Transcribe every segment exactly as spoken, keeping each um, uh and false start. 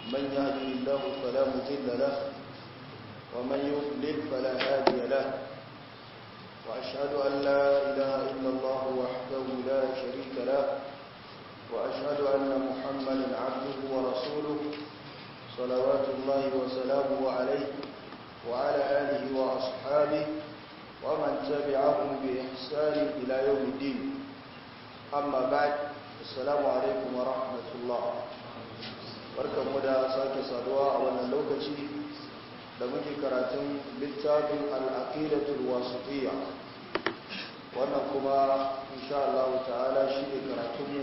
من يهده الله فلا مضل له ومن يضلل فلا هادي له وأشهد أن لا إله إلا الله وحده لا شريك له وأشهد أن محمدا عبده ورسوله صلوات الله وسلامه عليه وعلى آله وأصحابه ومن تبعهم بإحسان إلى يوم الدين. أما بعد، السلام عليكم ورحمة الله. barkanmu da sake saduwa a wannan lokaci da muke karatun littafin al-aqidatul wasitiyya. Wannan kuma insha Allah ta'ala shi ne karatunmu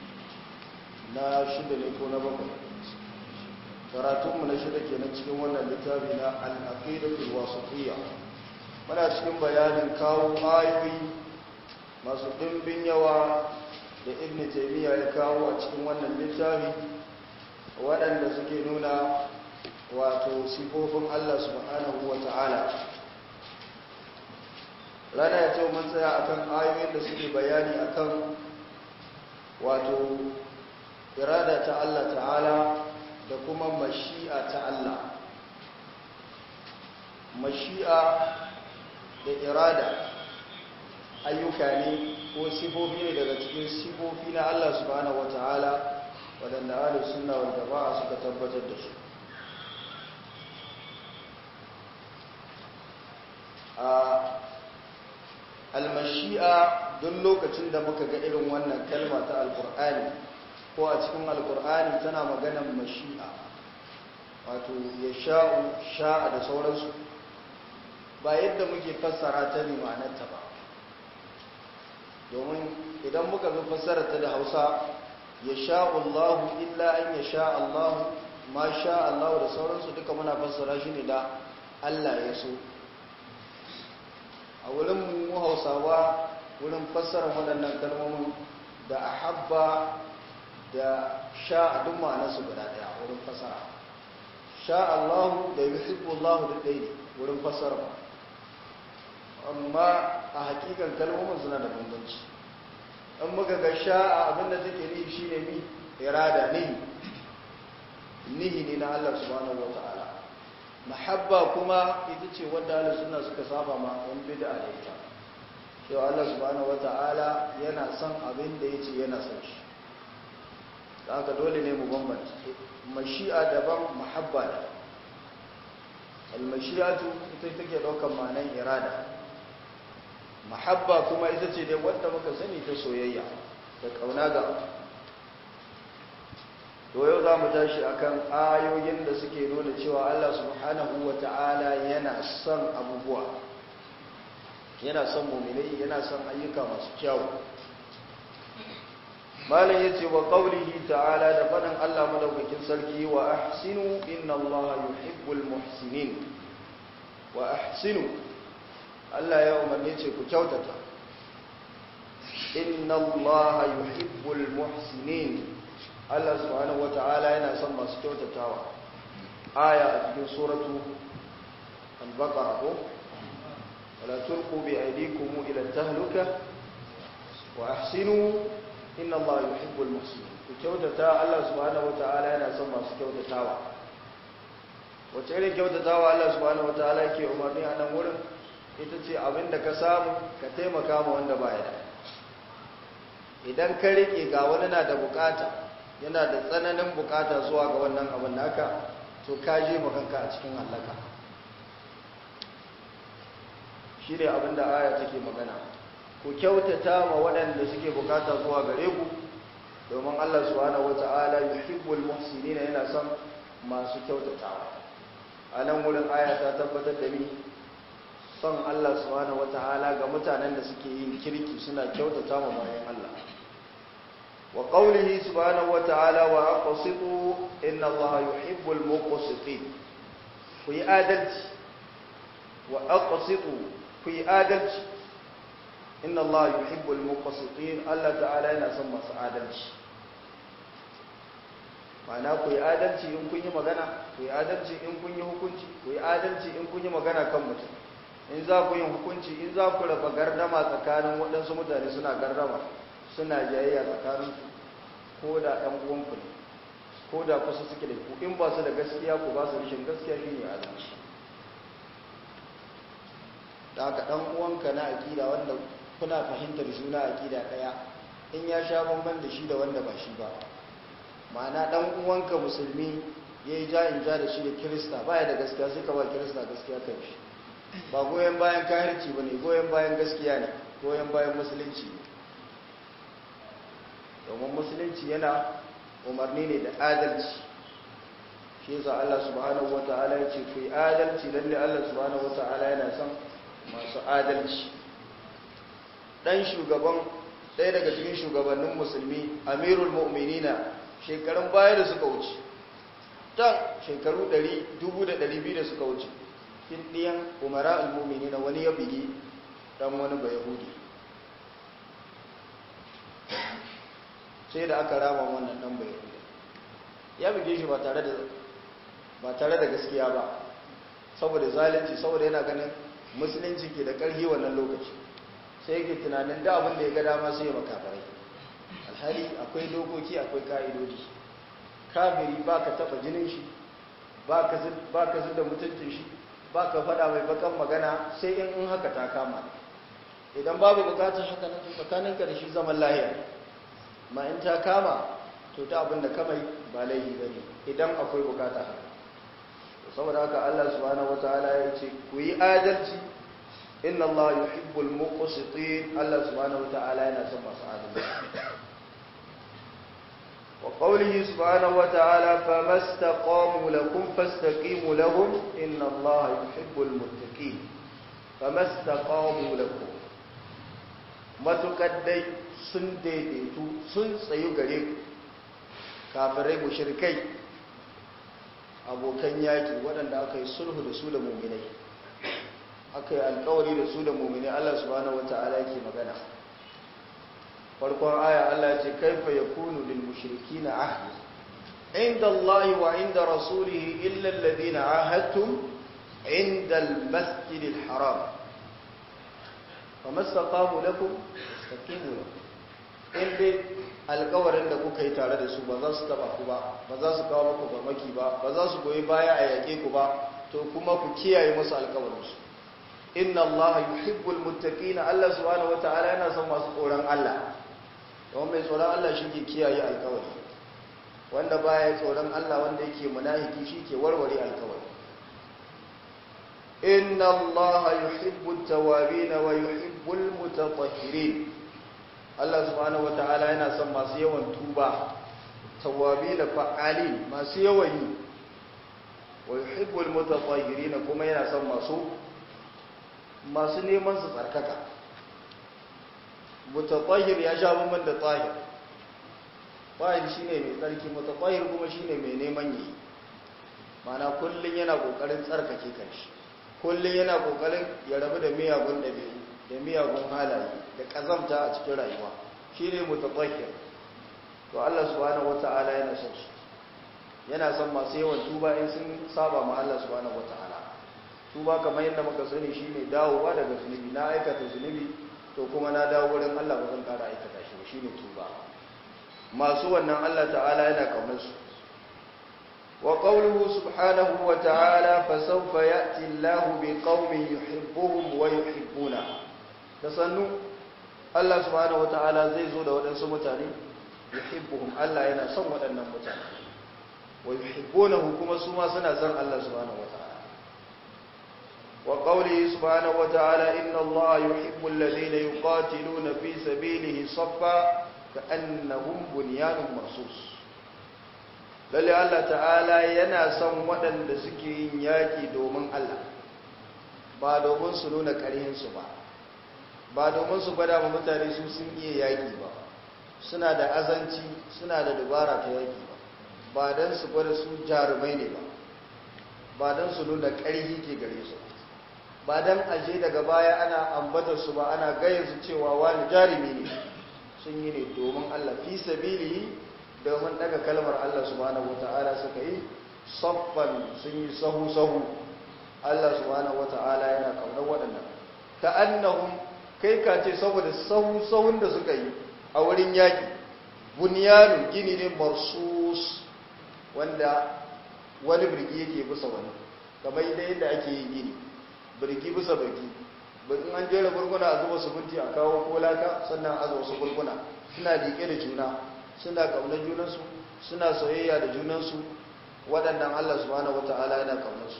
na shida ne ko na bakwai. Karatunmu na shida kenan cikin wannan littafi na al-aqidatul wasitiyya. Muna cikin bayanin kawo ayoyi masu dimbin yawa da Ibn Taymiyyah ya kawo a cikin wannan littafi waɗanda suke nuna wato sifofin Allah subhanahu wa ta'ala. Rana ya ce mun tsaya akan ayoyin da suke bayani akan wato irada ta Allah ta'ala da kuma mashi'a ta Allah. Mashi'a da irada ayyuka ne ko sifofi ne daga cikin sifofi na Allah subhanahu wa ta'ala waɗanda ahlus sunna wal jama'a suka tabbatar da su. a almashi'a duk lokacin da muka ga irin wannan kalma ta alqur'ani ko a cikin alqur'ani tana maganar mashi'a, wato ya sha'u sha'a da sauransu, ba yadda muke fassara ta ne ma'anarta ba, domin idan muka bi fassara ta da Hausa ya sha'ullahu illa an ya sha'allahu ma sha'allahu da sauransu duka muna fassara shi ne da Allah ya so. A wurin mu Hausawa wurin fassara waɗannan kalmomin da ahabba da sha'a duk ma'anarsu guda ɗaya wurin fassara. Sha'allahu da yuhibbullahu duk ɗaya ne wurin fassara, amma a hakikan kalmomin suna da bambanci. in muka ga sha'a abinda take nihi shine mi irada nihi nihi ne na Allah subhanahu wataala. Mahabba kuma ita ce wanda ahlus sunna suka saba ma wani bid'a da ita, cewa Allah subhanahu wataala yana son abin da yace yana son shi. Haka dole ne mu bambanta mashi'a daban mahabba daban. Al-mashi'atu ita take daukar ma'anar irada, mahabba kuma ita ce dai wanda muka sani ta soyayya da kauna ga. To yau za mu tashi akan ayoyin da suke nuna cewa Allah subhanahu wata'ala yana son abubuwa, yana son mu'minai, yana son ayyuka masu kyau. Malam yace wa qawlihi ta'ala, da faɗin Allah madaukakin sarki, wa ahsinu inna Allaha yuhibbul muhsinin. Wa ahsinu, Allah ya umarni ce ku kyautata. Inna Allaha yuhibbul muhsinin. Allah subhanahu wata'ala yana son masu kyautatawa. Aya a cikin suratu al-Baqara ko wala tulqu bi aydikum ila tahluka wa ahsinu inna Allaha yuhibbul muhsinin. Ku kyautata, Allah subhanahu wata'ala yana son masu kyautatawa. Wace irin kyautatawa Allah subhanahu wata'ala yake umarni a nan wurin? Ita ce abinda ka samu ka taimaka ma wanda baya da. Idan ka rike ga wani na da bukata, yana da tsananin bukata zuwa ga wannan abin naka, to ka je makanka a cikin halaka. Shi ne abinda aya take magana. Ku kyautata ma waɗanda suke bukata zuwa gare ku, domin Allah subhanahu wata'ala yuhibbul muhsinina, yana son masu kyautatawa. A nan wurin aya ta tabbatar da ni son Allah subhanahu wata'ala ga mutanen da suke yin kirki, suna kyautata ma bayan Allah. Wa qawlihi subhanahu wata'ala wa aqsitu inna Allaha yuhibbul muqsitin. Ku yi adalci. Wa aqsitu, ku yi adalci. Inna Allaha yuhibbul muqsitin. Allah ta'ala yana son masu adalci. Ma'ana ku yi adalci in kun yi magana, ku yi adalci in kun yi hukunci, ku yi adalci in kun yi magana kan mutum. In za ku yi hukunci, in za ku raba gardama tsakanin waɗansu mutane suna gardama, suna jayayya tsakaninsu, ko da ɗan uwanku ne, ko da kusa suke da ku in ba su da gaskiya ku ba su rashin gaskiya shine adalci. da haka dan uwanka na akida wanda kuna fahimtar juna akida daya in ya sha bamban da shi da wanda ba shi ba, ma'ana dan uwanka musulmi yayi ja'in ja da shi da kirista baya da gaskiya sai ka ba kirista gaskiya kai shi, ba goyen bayan kafirci bane, goyen bayan gaskiya ne, goyen bayan musulunci ne. domin musulunci yana umarni ne da adalci, shi yasa Allah subhanahu wataala ya ce ku yi adalci, lalle Allah subhanahu wataala yana son masu adalci. dan shugaban ɗaya daga cikin shugabannin musulmi amirul mu'minina shekarun baya da suka wuce tan shekaru dubu da ɗari biyu da suka wuce kin ɗiyan umara al-mu'minina wani ya bigi dan wani ba yahudi, sai da aka rama wannan dan ba yahudi ya bige shi ba tare da ba tare da gaskiya ba, saboda zalunci, saboda yana ganin musulunci ke da ƙarfi wannan lokaci, sai yake tunanin da abin da ya ga dama sai ya makafarai. alhali akwai dokoki, akwai ka'idodi. kafiri ba ka taɓa jinin shi, ba ka zuda mutuncin shi, ba ka faɗa mai bakan magana sai in in haka ta kama. idan babu bukatar haka na tsakaninka da shi zaman lahiya, ma in ta kama to ta abin da kamai ba laihi ba ne idan akwai bukata haka. saboda haka Allah subhanahu wataala ya ce ku yi adalci, inna Allah yuhibbul muqsitin, Allah subhanahu wataala yana son masu adalci. wa qawlihi subhanahu wataala famastaqamu lakum fastaqimu lahum inna Allah yuhibbul muttaqin. famastaqamu lakum, matukaddai sun daidaitu sun tsayu gare ku, kafirai mushrikai abokan yaki waɗanda aka yi sulhu da su da muminai, aka yi alkawari da su da muminai. Allah subhanahu wata'ala yake magana farkon aya, Allah ce kaifa yakunu lil mushrikina ahd inda Allah wa inda rasulih illa alladhina ahadtum inda al-masjid al-haram famastaqamu lakum fastaqimu lakum. inda alkawarin da kuka yi tare da su ba za su taba ku ba, ba za su kawo muku farmaki ba, ba za su goyi baya a yake ku ba, to kuma ku kiyaye musu alkawarinsu. inna Allah yuhibbul muttaqina, Allah subhanahu wataala yana son masu tsoron Allah. don mai tsoron Allah shi ke kiyaye alkawari, wanda baya tsoron Allah, wanda yake munafiki shi ke warware alkawari. inna Allah yuhibbut tawabin wa yuhibbul mutatahhirin, Allah subhanahu wata'ala yana son masu yawan tuba, tawabi da fa'ali masu yawan yi, wa yuhibbul mutatahhirin, kuma yana son masu masu neman su tsarkaka. mutatahhir ya sha bamban da tahir, tahir shine mai tsarki, mutatahhir kuma shine mai neman yi, mana kullun yana kokarin tsarkake kanshi, kullun yana kokarin ya rabu da miyagun dabi'u da miyagun halaye da kazamta a cikin rayuwa, shi ne mutatahhir. to Allah subhanahu wata'ala yana son su, yana son masu yawan tuba in sun saba ma Allah subhanahu wata'ala. tuba kamar yadda muka sani shine dawowa daga zunubi, na aikata zunubi to kuma na dawo wurin Allah ba zan ƙara aikata shi, shine tuba. masu wannan Allah ta'ala yana kaunar su. wa qawluhu subhanahu wata'ala fasawfa ya'ti Allahu biqaumin yuhibbuhum wa yuhibbuna, da sannu Allah subhanahu wata'ala zai zo da waɗansu mutane, yuhibbuhum, Allah yana son waɗannan mutane, wa yuhibbunahu, kuma su ma suna son Allah subhanahu wata'ala. wa qawlihi subhanahu wata'ala inna Allah yuhibbul ladina yuqatiluna fi sabilihi saffa ka'annahum bunyanun marsus, lalle Allah ta'ala yana son waɗanda suke yin yaki domin Allah, ba domin su nuna ƙarhinsu ba, ba domin su gwada ma mutane su sun iya yaƙi ba, suna da azanci, suna da dubara ta yaƙi ba, ba don su gwada su jarumai ne ba, ba don su nuna ƙarhi ke gare su, ba don aje daga baya ana ambatar su ba, ana gayar su cewa wani jarumi ne. sun yi ne domin Allah, fi sabilihi, domin daga kalmar Allah subhanahu wata'ala suka yi saffan, sun yi sahu-sahu. Allah subhanahu wata'ala yana kaunar waɗannan, ka annahum, kai ka ce saboda sahu-sahun da suka yi a wurin yaƙi, bunyanun gini ne marsus, wanda wani birgi yake bisa wani kamar yadda ake yin gini birgi bisa birgi in an jera burguna a zuba suminti a kawo kolaka sannan a zuba su burguna suna liƙe da juna suna ƙaunar junansu suna soyayya da junansu waɗannan Allah subhanahu wata'ala yana ƙaunarsu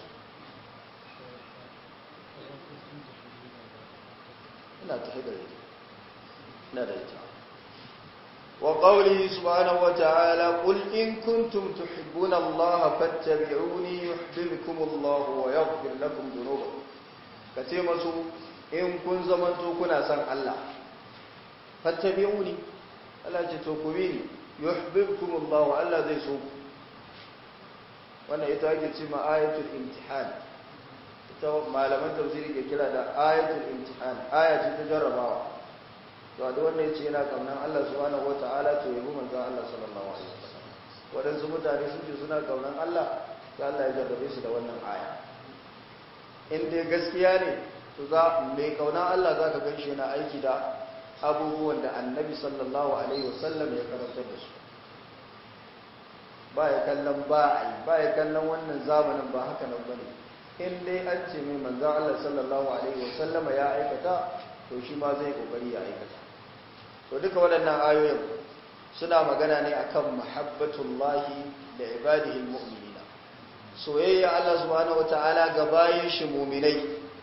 ina tafi da ita ina da ita wa qawlihi subhanahu wata'ala qul in kuntum tuhibbuna Allah fattabi'uni yuhibbukum Allah wa yaghfir lakum dhunubakum kace masu in kun zamanto kuna son Allah fattabi'uni Allah ce to ku bi yuhibbukum Allah Allah zai so ku wannan ita ake ce ma ayatul imtihan ita malaman tafsiri ke kira da ayatul imtihan aya ce ta jarrabawa to da wannan yace yana kaunan Allah subhanahu wataala to yabo manzon Allah sallallahu alaihi wasallam wadansu mutane sun ce suna kaunan Allah sai Allah ya jarrabe su da wannan aya in dai gaskiya ne to za mai kauna Allah za ka ganshi yana aiki da abubuwan da annabi sallallahu alaihi wasallam ya karanta da su ba ya kallon ba a yi ba ya kallon wannan zamanin ba haka nan bane in dai an ce mai manzan Allah sallallahu alaihi wasallam ya aikata to shi ma zai kokari ya aikata to duka waɗannan ayoyin suna magana ne akan mahabbatullahi da ibadihi almu'minina soyayya Allah subhanahu wataala ga bayin shi mu'minai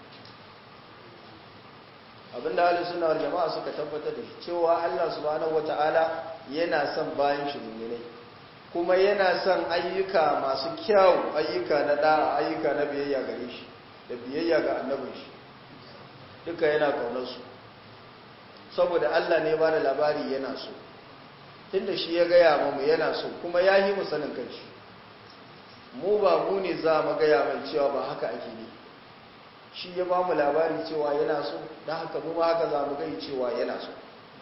abinda ahlus sunna wal jama'a suka tabbatar da shi cewa Allah subhanahu wataala yana son bayin shi mu'minai kuma yana son ayyuka masu kyau ayyuka na da'a ayyuka na biyayya gare shi da biyayya ga annabin shi duka yana kaunar su saboda Allah ne ba da labari yana so tunda shi ya gaya mu yana so kuma ya yi mu sanin kanshi mu ba mu ne za mu gaya mai cewa ba haka ake ne shi ya ba mu labari cewa yana so don haka mu ma haka za mu gai cewa yana so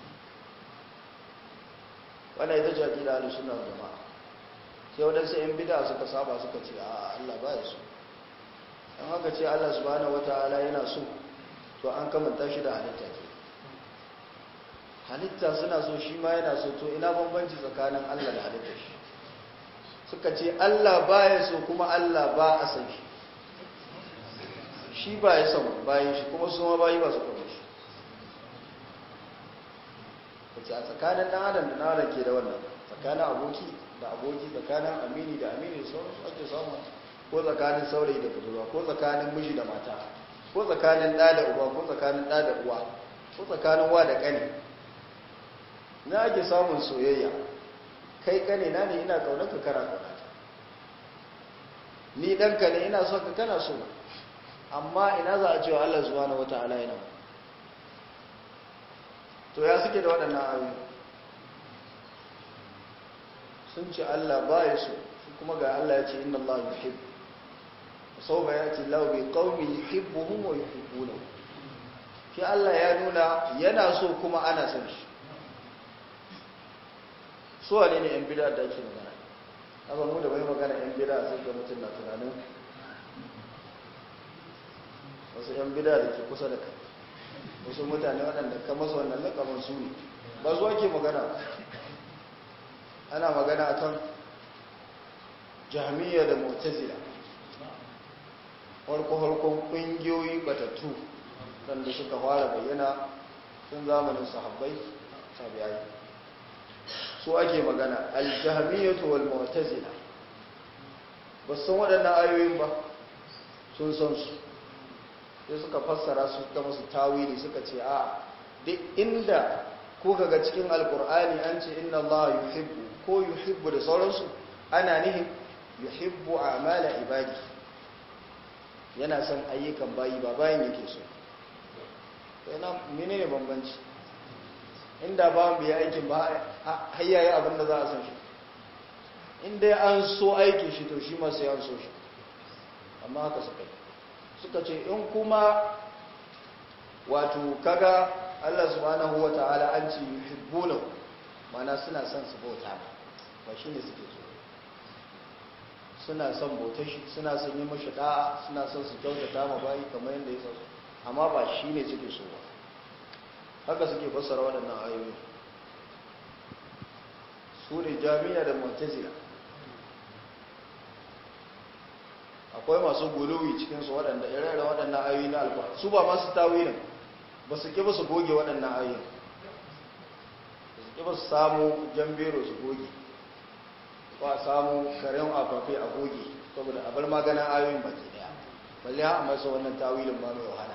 wannan ita ce aqida al-sunna wal jama'a sai wadansu yan bid'a suka saba suka ce a Allah ba ya so dan haka ce Allah subhanahu wataala yana so to an kamanta shi da halitta ke halitta suna so shi ma yana so to ina bambanci tsakanin Allah da halitta shi suka ce Allah ba ya so kuma Allah ba a san shi shi ba ya son bayan shi kuma su ma bayi ba su kuma shi kace a tsakanin dan adam da dan adam ke da wannan tsakanin aboki da aboki tsakanin amini da amini sauransu ake samu ko tsakanin saurayi da budurwa ko tsakanin miji da mata ko tsakanin ɗa da uba ko tsakanin ɗa da uwa ko tsakanin wa da ƙani na ake samun soyayya kai ƙane na ne ina ƙaunar ka kana ƙaunata ni ɗanka ne ina so ka kana so amma ina za a cewa Allah subhanahu wata'ala yana to ya suke da waɗannan ayoyi sun ce Allah ba ya so kuma ga Allah ya ce inna Allah yuhibbu sau ba ya ce lau bai ƙaumi yuhibbuhum wa yuhibbunahu shi Allah ya nuna yana so kuma ana son shi so ne ne yan bid'a da ake magana haka mu da bai magana yan bid'a sai ga mutum na tunanin wasu yan bid'a da ke kusa da kai wasu mutane waɗanda ka masa wannan lakamin su ne ba zuwa ke magana ana magana akan jahmiyya da mu'tazila farko-farkon ƙungiyoyi batattu wanda suka fara bayyana tun zamanin sahabbai tabi'ai su ake magana al-jahmiyyatu wal mu'tazila ba san waɗannan ayoyin ba sun san su sai suka fassara su suka musu tawili suka ce a duk inda ko kaga cikin alkur'ani an ce inna Allah yuhibbu ko yuhibbu da sauransu ana nihin yuhibbu a'mala ibadi yana son ayyukan bayi ba bayan yake so yana menene bambanci inda ba mu yi aikin ba har yayi abin da za a san shi inda an so aikin shi to shi ma sai an so shi amma haka suka yi suka ce in kuma wato kaga Allah subhanahu wata'ala an ce yuhibbuna mana suna son su bauta ba shine suke so suna son bautar shi suna son yi mashi da'a suna son su kyautata ma bayi kamar yadda ya so amma ba shine suke so ba haka suke fassara waɗannan ayoyi su ne jami'a da mu'tazila akwai masu guluwi cikin su waɗanda ire-iren waɗannan ayoyi na alƙur'ani su ba masu tawilin ba su ki ba su goge waɗannan ayoyi ba su ki ba su samu jambero su goge ba samu karen afafe a goge saboda abar maganin ayoyin baki daya balle ha a masa wannan tawilin ba mai wahala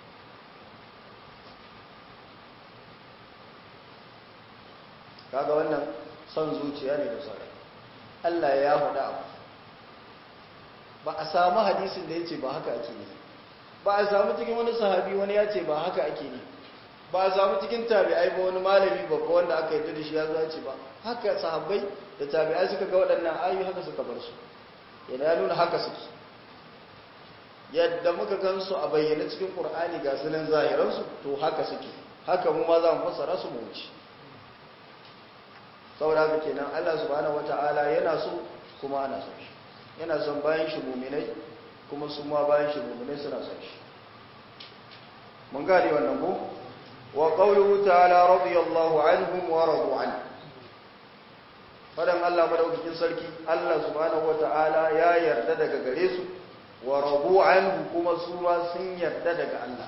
kaga wannan son zuciya ne da sarai Allah ya faɗa abu ba a samu hadisin da ya ce ba haka ake ne ba a samu cikin wani sahabi wani ya ce ba haka ake ne ba a samu cikin tabi'ai ba wani malami babba wanda aka yi da shi ya zo ya ce ba haka sahabbai da tabi'ai suka ga waɗannan ayoyi haka suka bar su yana ya nuna haka suke yadda muka gansu a bayyana cikin Qur'ani ga sunan zahiransu to haka suke haka mu ma za mu fassara su mu wuce saboda haka kenan Allah subhanahu wata'ala yana so kuma ana son shi yana son bayan shi mu'minai kuma su ma bayan shi mu'minai suna son shi mun gane wannan ko wa qawluhu ta'ala radiyallahu anhum wa radu an fadan Allah madaukakin sarki Allah subhanahu wata'ala ya yarda daga gare su wa radu anhu kuma su ma sun yarda daga Allah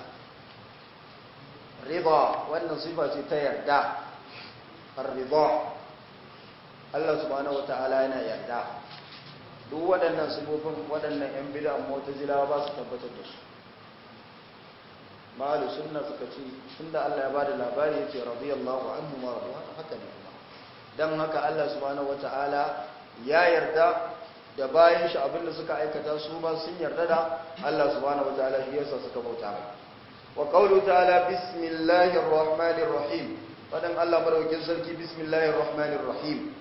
riba wannan sifa ce ta yarda ar-ridha Allah subhanahu wata'ala yana yarda duk waɗannan sifofin waɗannan ‘yan bida mu'tazilawa ba su tabbatar da su ma'alu sunna suka ce tunda Allah ya ba da labari ya ce radiyallahu anhu ma rabuwa haka ne kuma don haka Allah subhanahu wata'ala ya yarda da bayan shi abinda suka aikata su ma sun yarda da Allah subhanahu wata'ala shi yasa suka bauta mai wa qawlu ta'ala bismillahir rahmanir rahim fadan Allah madaukakin sarki bismillahir rahmanir rahim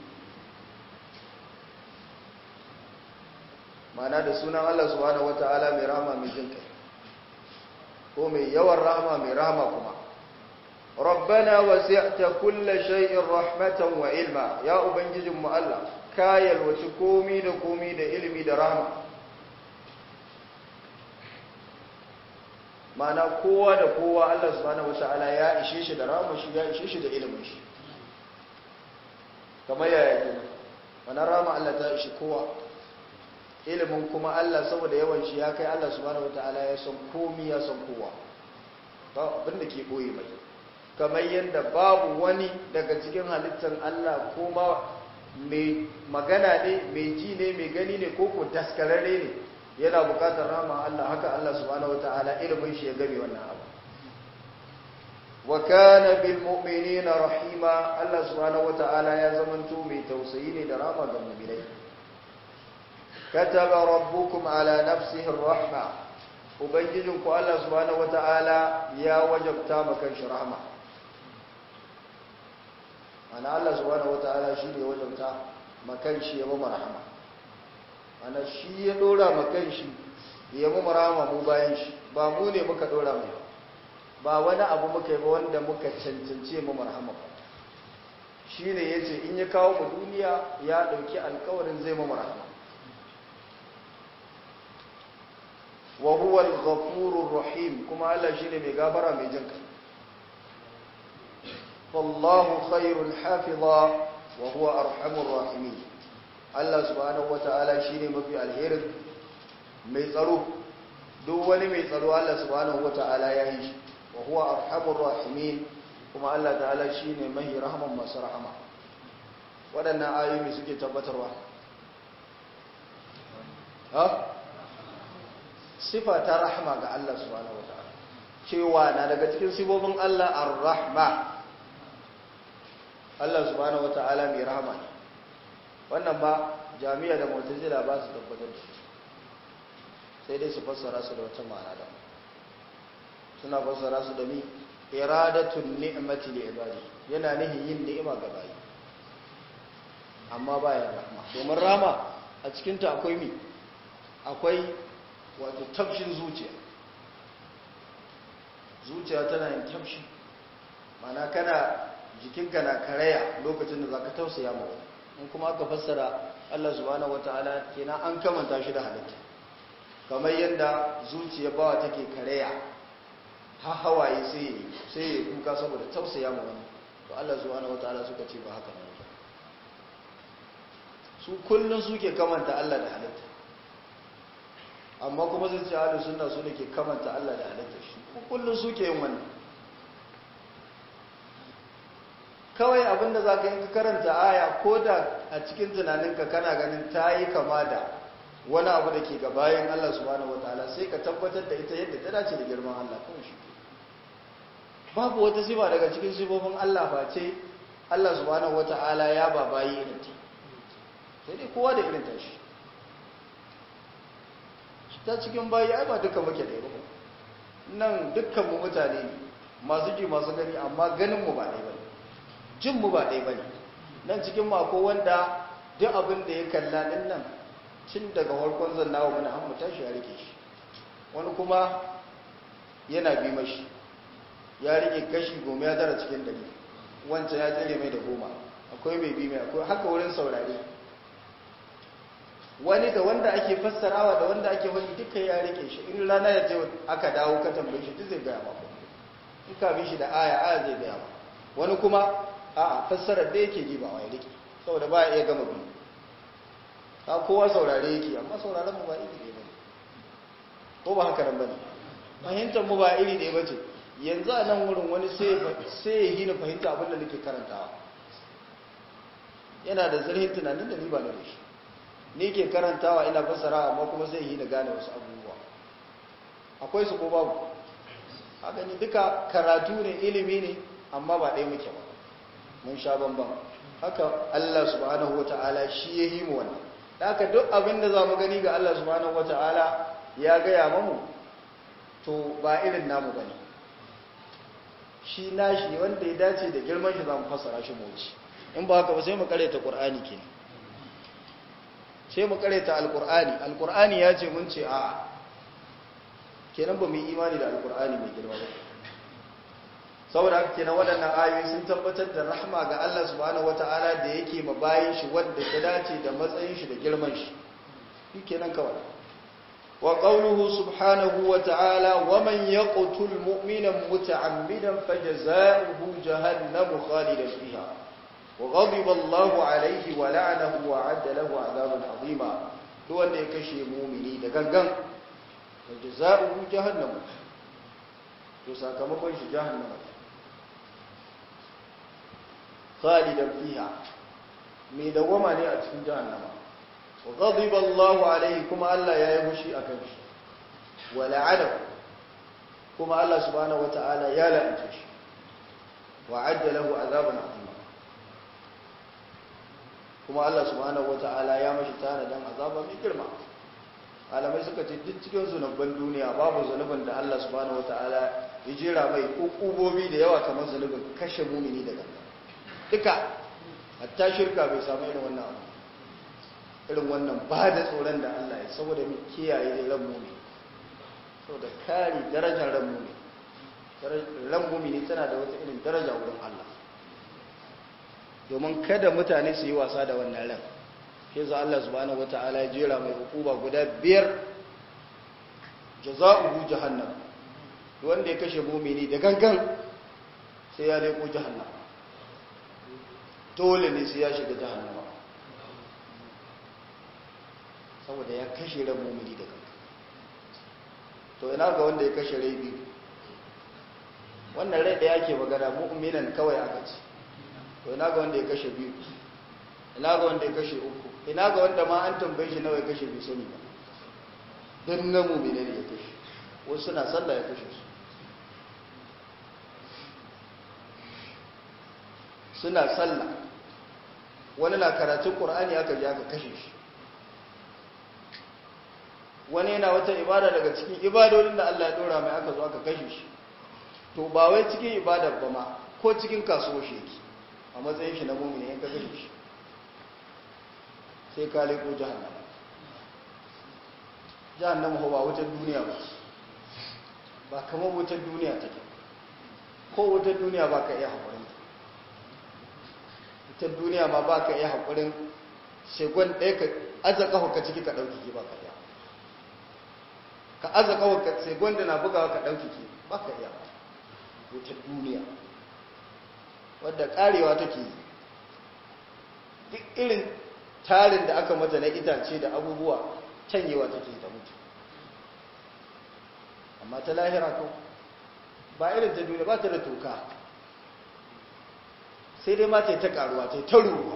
mana da sunan Allah subhanahu wata'ala mai rahama mai jin kai ko mai yawan rahama mai rahama kuma rabbana wasi'ta kulla shay'in rahmatan wa ilma ya ubangijin mu Allah ka yalwaci komi da komi da ilimi da rahama mana kowa da kowa Allah subhanahu wata'ala ya ishe shi da rahama shi ya ishe shi da ilimin shi kamar yaya kenan wannan rahama Allah ta ishe kowa ilimin kuma Allah saboda yawan shi ya kai Allah subhanahu wataala ya san komai ya san kowa ba abin da ke boye mai kamar yadda babu wani daga cikin halittar Allah kuma mai magana ne mai ji ne mai gani ne ko ko daskararre ne yana bukatar rahama Allah haka Allah subhanahu wataala ilimin shi ya gabe wannan abu wa kana bil mu'minina rahima Allah subhanahu wataala ya zamanto mai tausayi ne da rahama ga mu'minai kataba rabbukum ala nafsihi ar-rahma ubangijinku Allah subhanahu wataala ya wajabta maka shi rahma ana Allah subhanahu wataala shi ne wajabta maka shi ya mama rahma ana shi ya dora maka shi ya mama rahma mu bayan shi ba mu ne muka dora mai ba wani abu muka yi ba wanda muka cancance mu rahma shine yace in ya kawo mu duniya ya dauki alƙawarin zai mama rahma wa huwa al-ghafurur rahim kuma Allah shine mai gafara mai jinka wallahu khairul hafiza wa huwa arhamur rahimin Allah subhanahu wataala shine mafi alherin mai tsaro duk wani mai tsaro Allah subhanahu wataala ya yi shi wa huwa arhamur rahimin kuma Allah ta'ala shine mai rahman masu rahama waɗannan ayoyi suke tabbatarwa ha sifa ta rahma ga Allah subhanahu wataala cewa na daga cikin sifofin Allah ar-rahma Allah subhanahu wataala mai rahama ne wannan ba jami'a da mu'tazila ba su tabbatar da shi sai dai su fassara su da wata ma'ana da suna fassara su da mi iradatun ni'mati li ibadi yana nihin yin ni'ima ga bayi amma baya rahma domin rahma a cikin ta akwai mi akwai wato tafshin zuciya zuciya tana yin tafshi mana kana jikinka na karaya lokacin da zaka tausaya ma wani in kuma aka fassara Allah subhanahu wataala kenan an kamanta shi da halitta kamar yadda zuciya bawa take karaya ha hawaye sai sai ya kuka saboda tausaya ma wani to Allah subhanahu wataala suka ce ba haka ne su kullun suke kamanta Allah da halitta amma kuma sun ce ahlus sunna su ne ke kamanta Allah da halittar shi kullum suke yin wannan kawai abinda za ka yi karanta aya ko da a cikin tunaninka kana ganin ta yi kama da wani abu da ke gabayin Allah subhanahu wataala sai ka tabbatar da ita yadda ta dace da girman Allah kawai shi babu wata sifa daga cikin sifofin Allah face Allah subhanahu wataala ya ba bayi irin ta sai dai kowa da irin ta shi ta cikin bayi ai ba duka muke da ba nan dukkan mu mutane ne masu ji masu gani amma ganin mu ba ɗaya bane jin mu ba ɗaya bane nan cikin mu akwai wanda duk abin da ya kalla din nan cin daga farkon zannawa mana an mu tashi ya rike shi wani kuma yana bi mashi ya rike kashi goma ya tara cikin dari wancan ya tsere mai da goma akwai mai bi mai akwai haka wurin saurare wani da wanda ake fassarawa da wanda ake wani duka ya rike shi in rana ya ce aka dawo ka tambaye shi duk zai gaya ba in ka bi shi da aya aya zai gaya ba wani kuma a'a fassarar da yake ji ba wai rike saboda ba ya iya gama bi ka kowa saurare yake amma sauraron mu ba iri ɗaya bane ko ba haka nan bane fahimtar mu ba iri ɗaya bace yanzu a nan wurin wani sai sai ya hina fahimta abin da nake karantawa yana da zurfin tunanin da ni ba na da shi ni ke karantawa ina fassara amma kuma zai yi da gane wasu abubuwa akwai su ko babu haka ni duka karatu ne ilimi ne amma ba ɗaya muke ba mun sha bamban haka Allah subhanahu wata'ala shi ya yi mu wannan haka duk abin da za mu gani ga Allah subhanahu wata'ala ya gaya mamu to ba irin namu ba ne shi nashi wanda ya dace da girman shi za mu fassara shi mu wuce in ba haka ba sai mu karanta Qur'ani kenan sai mu karanta alkur'ani alkur'ani ya ce mun ce a kenan ba mu yi imani da alkur'ani mai girma ba saboda haka kenan waɗannan ayoyi sun tabbatar da rahma ga Allah subhanahu wata'ala da yake ma bayin shi wanda ta dace da matsayin shi da girman shi kenan kawai wa qawluhu subhanahu wata'ala wa man yaqtul mu'mina muta'ammidan fajaza'uhu jahannamu khalidan fiha وغضب الله عليه ولعنه وعد له عذابا عظيما duk wanda ya kashe mumini da gangan da jazaa'u jahannam to sakamakon shi jahannam khalidan fiha mai dawama ne a cikin jahannama wa ghadiba Allah alaihi kuma Allah ya yi mushi akan shi wa la'anahu kuma Allah subhanahu wataala ya la'anta shi wa adda lahu azaban azima kuma Allah subhanahu wata'ala ya mashi tanadan azaba mai girma alamai suka ce duk cikin zunuban duniya babu zunubin da Allah subhanahu wata'ala ya jera mai hukumomi da yawa kamar zunubin kashe mumini daga duka hatta shirka bai samu irin wannan abu irin wannan ba da tsoron da Allah ya saboda mu kiyaye da ran mumini saboda kare darajar ran mumini ran mumini tana da wata irin daraja wurin Allah domin kada mutane su yi wasa da wannan ran shi za Allah subhanahu wata'ala ya jera mai hukuma guda biyar jaza'uhu jahannam wanda ya kashe mumini da gangan sai ya leko jahannam dole ne sai ya shiga jahannama saboda ya kashe ran mumini da gangan to ina ga wanda ya kashe rai biyu wannan rai da yake magana mu'minan kawai aka ce to ina ga wanda ya kashe biyu ina ga wanda ya kashe uku ina ga wanda ma an tambaye shi nawa ya kashe bai sani ba don na mu'mine ne ya kashe wasu suna sallah ya kashe su suna sallah wani na karatun qur'ani aka ji aka kashe shi wani yana wata ibada daga cikin ibadodin da Allah ya dora mai aka zo aka kashe shi to ba wai cikin ibadar ba ma ko cikin kasuwa shi yake a matsayin shi na mumini yanka kashe shi sai ka leko jahannama jahannama ba wutar duniya ba ba kamar wutar duniya take ko wutar duniya ba ka iya haƙurin wutar duniya ma ba ka iya haƙurin shegon ɗaya ka aza ƙafa ka ciki ka ɗauki ki ba ka iya ka aza ƙafa ka shegon da na bugawa ka ɗauki ki ba ka iya wutar duniya wadda karewa take yi duk irin tarin da aka mata na itace da abubuwa canyewa take ta mutu amma ta lahira ko ba irin ta duniya ba ta da toka sai dai ma ta yi ta karuwa ta yi ta ruwa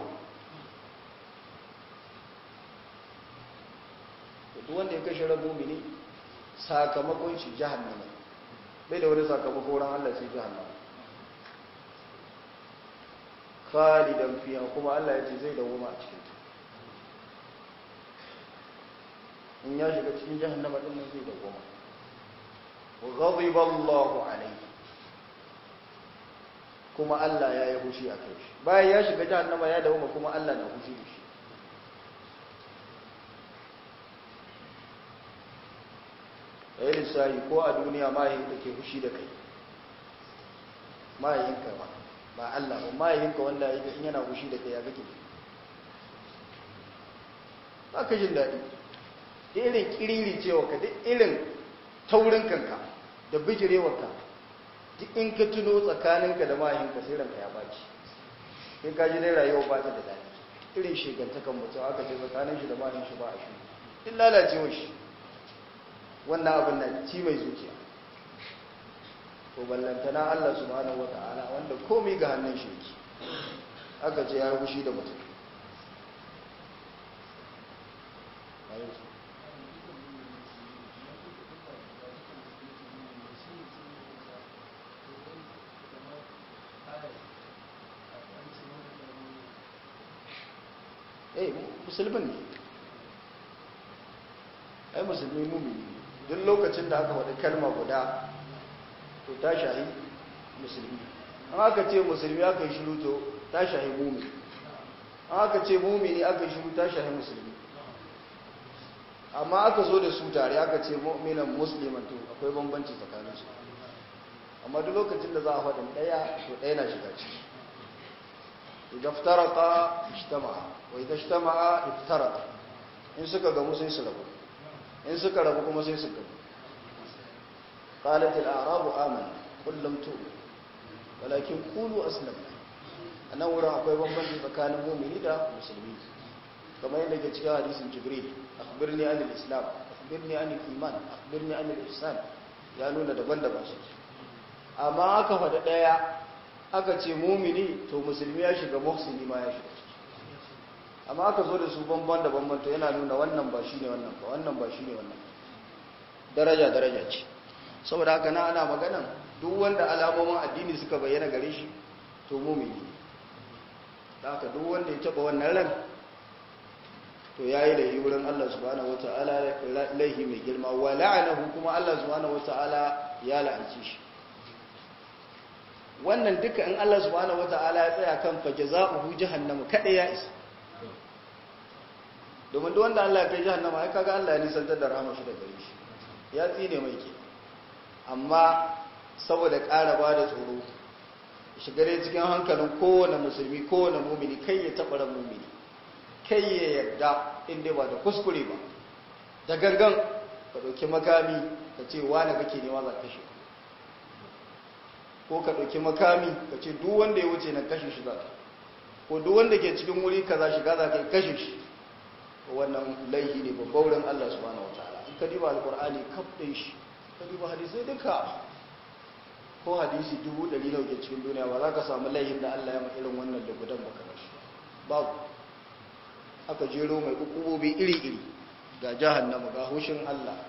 duk wanda ya kashe ran mumini sakamakon shi jahannama bai da wani sakamakon wurin Allah sai jahannama khalidan fiha kuma Allah ya ce zai dawoma a cikin ta in ya shiga cikin jahannama din nan zai dawoma wa ghadiba Allahu alayhi kuma Allah ya yi hushi a kai shi bayan ya shiga jahannama ya dawoma kuma Allah na hushi da shi ayi lissahi ko a duniya mahayin da ke hushi da kai mahayinka ba ba Allah ba mahayinka wanda in yana hushi da kai ya kake ba ka jin daɗi da irin kiriri cewa ka duk irin taurin kanka da bijirewarka duk in ka tuno tsakaninka da mahayinka sai ranka ya baci in ka ji dai rayuwa ba ta da daɗi irin shegantakan mutum aka ce tsakanin shi da mahayin shi ba a shi in lalacewa shi wannan abin na ci mai zuciya to ballantana Allah subhanahu wata'ala wanda komai ga hannun shi yake aka ce ya rubushi da mutum eh musulmin ne ai musulmi mumini duk lokacin da aka faɗi kalma guda to ta shahi musulmi an aka ce musulmi aka yi shiru to ta shahi mumini an aka ce mumini aka yi shiru ta shahi musulmi amma aka zo da su tare aka ce mu'minan musliman to akwai bambanci tsakanin su amma duk lokacin da za a faɗin ɗaya to ɗaya na shiga ciki idan iftaraka ijtama'a wa idan ijtama'a iftaraka in suka gamu sai su rabu in suka rabu kuma sai su gabu qalat al-a'rabu amanna qul lam tu'minu walakin qulu aslamna anan wurin akwai bambanci tsakanin mu'mini da musulmi kamar yadda ke cikin hadisin jibril akhbirni an al-islam akhbirni an al-iman akhbirni an al-ihsan ya nuna daban-daban su amma aka faɗa daya aka ce mu'mini to musulmi ya shiga muhsini ma ya shiga amma aka zo da su bamban da bamban to yana nuna wannan ba shine wannan ba wannan ba shine wannan daraja daraja ce saboda haka na ana maganan duk wanda alamomin addini suka bayyana gare shi to mumini da haka duk wanda ya taba wannan ran to yayi da yi wurin Allah subhanahu wataala laihi mai girma wa la'anahu kuma Allah subhanahu wataala ya la'anci shi wannan duka in Allah subhanahu wataala ya tsaya kan fa jazaohu jahannam kada ya isa domin duk wanda Allah ya kai jahannama ai kaga Allah ya nisantar da rahama shi da gare shi ya tsine mai ke amma saboda ƙara ba da tsoro shigare cikin hankalin kowane musulmi kowane mumini kai ya taɓa ran mumini kai ya yarda inda ba da kuskure ba da gangan ka ɗauki makami ka ce wane kake nema za kashe ko ka ɗauki makami ka ce duk wanda ya wuce nan kashe shi za ka ko duk wanda ke cikin wuri kaza shiga za ka kashe shi wannan laihi ne babbaurin Allah subhanahu wataala in ka diba alqur'ani kaf din shi ka diba hadisi duka ko hadisi dubu ɗari nawa ke cikin duniya ba za ka samu laihin da Allah ya ma irin wannan da gudan baka rashi babu aka jero mai ukubobi iri-iri ga jahannama ga hushin Allah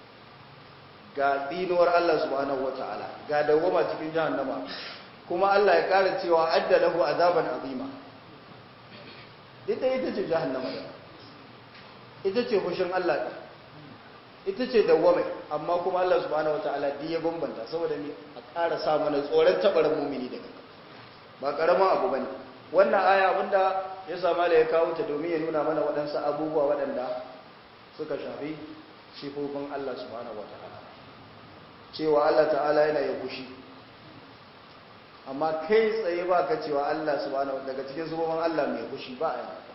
ga dinuwar Allah subhanahu wataala ga dawwama cikin jahannama kuma Allah ya kara cewa adda lahu azaban azima ita ita ce jahannama da ita ce hushin Allah ɗin ita ce dawwame amma kuma Allah subhanahu wata'ala di ya bambanta saboda ni a ƙara sa mana tsoron tabarin mumini daga ba ƙaramin abu bane wannan aya abinda ya sama da ya kawo ta domin ya nuna mana waɗansu abubuwa waɗanda suka shafi sifofin Allah subhanahu wata'ala cewa Allah ta'ala yana ya fushi amma kai tsaye ba ka cewa Allah subhanahu daga cikin sifofin Allah mai fushi ba a yana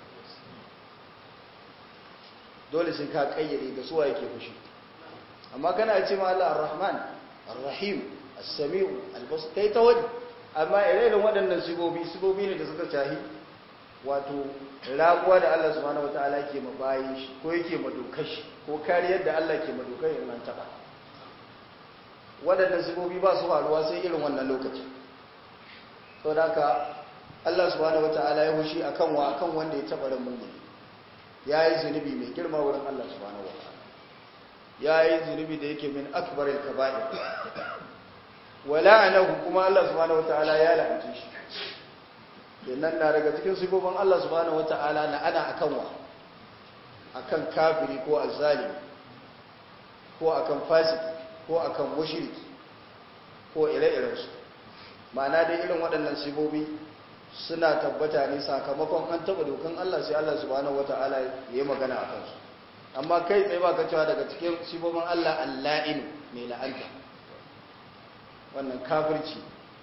dole sai ka kayyade da suwa yake fushi amma kana ce ma Allah Ar-Rahman Ar-Rahim As-Sami'u Al-Basir kai ta wani amma irin waɗannan sigobi sigobi ne da suka shahi wato rabuwa da Allah subhanahu wataala yake mabayin shi ko yake madokar shi ko kariyar da Allah ke madokar yana taba waɗannan sifofi ba su faruwa sai irin wannan lokaci to da haka Allah subhanahu wataala ya hushi akan wa akan wanda ya taba ran mu'mini yayi zunubi mai girma wurin Allah subhanahu wataala yayi zunubi da yake min akbaril kaba'ir wala'anahu kuma Allah subhanahu wataala ya la'anci shi yannan na daga cikin sifofin Allah subhanahu wataala na ana akan wa akan kafiri ko azzalimi ko akan fasiki ko akan mushriki ko ire-irensu ma'ana dai irin waɗannan sifofi suna tabbata ne sakamakon an taɓa dokan Allah sai Allah subhanahu wata'ala ya yi magana a kansu amma kai tsaye ba ka cewa daga cikin sifofin Allah alla'inu mai la'anta wannan kafirci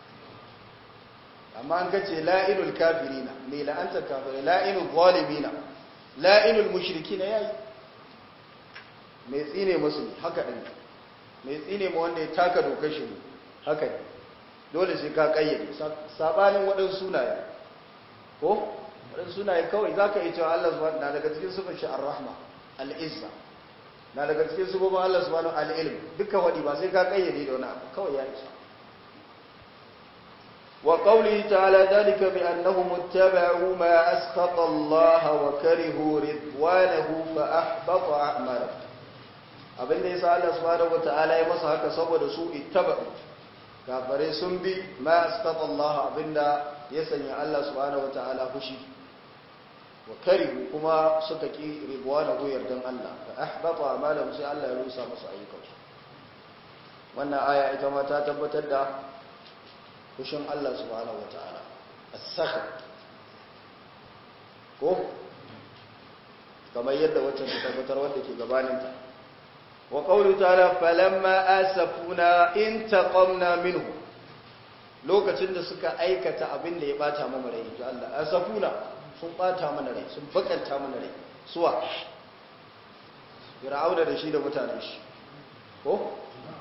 amma an gace la'inul kafirina mai la'antar kafirai la'inul zalimina la'inul mushrikina yayi mai tsine musu haka din mai tsine ma wanda ya taka dokar shi haka ne dole sai ka kayyade sabanin waɗansu sunaye ko waɗansu sunaye kawai za ka yi cewa Allah subhanahu na daga cikin sufin shi ar-rahma al-izza na daga cikin sufin Allah subhanahu al-ilm duka waɗi ba sai ka kayyade da wani abu kawai ya isa wa qawlihi ta'ala dalika bi annahum ittaba'u ma askhata Allah wa karihu ridwanahu fa ahbata a'malahum abinda yasa Allah subhanahu wa ta'ala ya masa haka saboda su ittaba'u kafare sun bi ma astata Allah abinda ya sanya Allah subhanahu wataala fushi wa karihu kuma suka ki ridwana go yardan Allah fa ahbata amalan sai Allah ya rusa musu ayyukansu wannan aya ita ma ta tabbatar da fushin Allah subhanahu wataala as-sakhat ko kamar yadda wacce ta tabbatar wanda ke gabaninta wa qawlu ta'ala falamma asafuna intaqamna minhu lokacin da suka aikata abin da ya bata mana rai to Allah asafuna sun bata mana rai sun bakanta mana rai suwa fir'auna da shi da mutanen shi ko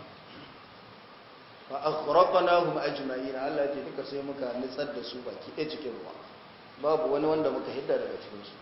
fa aghraqnahum ajma'in Allah ya ce duka sai muka nitsar da su baki ɗaya cikin ruwa babu wani wanda muka hidda daga cikin su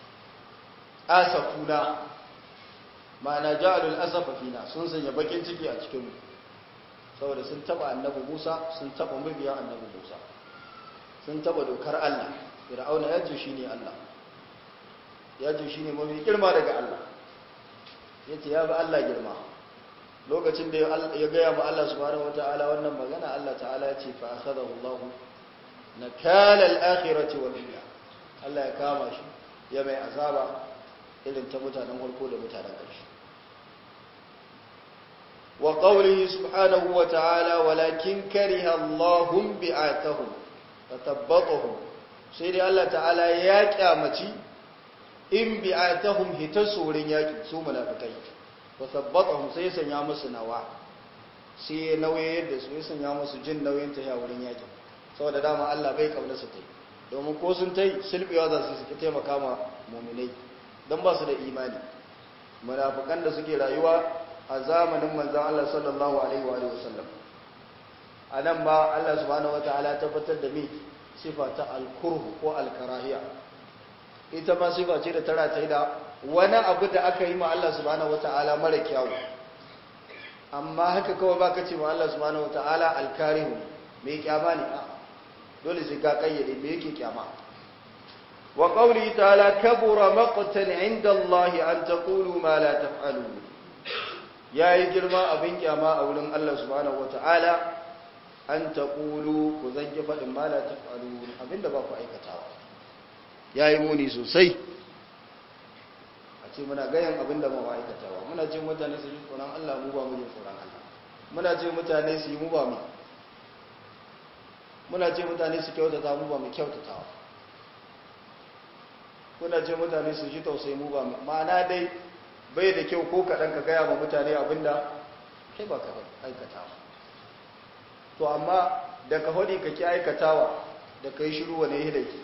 asafuna ma'ana ja'alul asafa fina sun sanya bakin ciki a cikin mu saboda sun taba annabi Musa sun taba mabiyan annabi Musa sun taba dokar Allah fir'auna yaji shine Allah yaji shine mafi girma daga Allah yace ya ba Allah girma lokacin da ya gaya ma Allah subhanahu wataala wannan magana Allah ta'ala ya ce fa akhadahu Allah nakala al-akhirati wal ula Allah ya kama shi ya mai azaba irin ta mutanen farko da mutanen ƙarshe wa qawlihi subhanahu wa ta'ala walakin kariha Allahum bi'atahum fatabbatahum sai dai Allah ta'ala ya kyamaci in bi'atahum hitasurin yaki su munafikai fatabbatahum sai ya sanya musu nawa sai ya nauye yadda su ya sanya musu jin nauyin ta wurin yaki saboda dama Allah bai kauna su tai domin ko sun tai sulbewa za su suke taimaka ma mu'minai don ba su da imani munafikan da suke rayuwa a zamanin manzan Allah sallallahu alaihi wa sallam a nan ba Allah subhanahu wataala tabbatar da mi sifa ta al-kurhu ko al-karahiya ita ma sifa ce da tara ta yi da wani abu da aka yi ma Allah subhanahu wataala mara kyawu amma haka kawai baka ce ma Allah subhanahu wataala al-karihu me kyama ne a dole sai ka kayyade me yake kyama وقوله تعالى كبر مقتا عند الله أن تقولوا ما لا تفعلون يا يجرما أبن كما أولن الله سبحانه وتعالى أن تقولوا كذنجفة ما لا تفعلون أبن دباكو أي كتاوى يا يموني سوسي أتي منا غيان أبن دباكو أي كتاوى منا جي متاني سجد قرآن الله مبا مجي قرآن الله منا جي متاني سي مبا مي منا جي متاني سي كيوتا تا مبا مي كيوتا تاوى kuna ce mutane su ji tausayi mu ba ma'ana dai bai da kyau ko kaɗan ka gaya ma mutane abinda kai ba ka aikata to amma da ka hodi ka ki aikatawa da ka yi shiru wane hilahi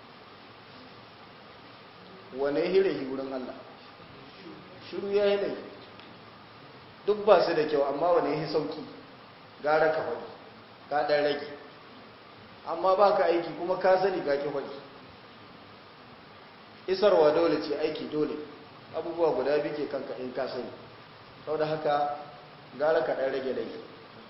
wane hilahi wurin Allah shiru ya hilahi duk ba su da kyau amma wane yi sauki gara ka hodi ka ɗan rage amma ba ka aiki kuma ka sani ka ki hodi isarwa dole ce aiki dole abubuwa guda biyu ke kanka in ka sani sau da haka gara ka ɗan rage laifi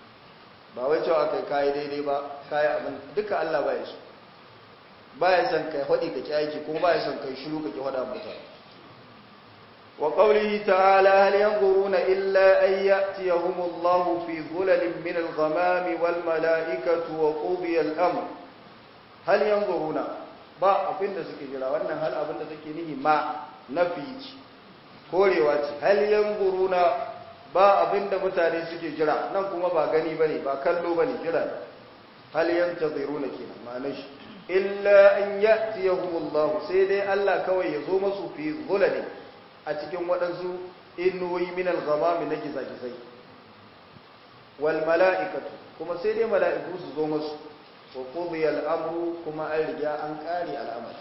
ba wai cewa kai kai daidai ba kai abin duka Allah ba ya so ba ya san kai hodi ka kyaki kuma ba ya san kai shiru ka ki hoda mutane wa qawlihi ta'ala hal yanzuruna illa an ya'tiyahumullahu fi dhulalin min al-ghamami wal mala'ikatu wa qudiya al-amr hal yanzuruna ba abinda suke jira wannan hal abinda take nihi ma nafi ce korewa ce hal yanzuruna ba abinda mutane suke jira nan kuma ba gani bane ba kallo bane jira hal yantaziruna kenan ma'anar shi illa an ya'tiyahumullahu sai dai Allah kawai ya zo musu fi dhulali a cikin wadansu inuwi min al-ghamam na gizagizai wal mala'ikatu kuma sai dai mala'iku su zo musu wa qudiya al-amru kuma an riga an kare al'amari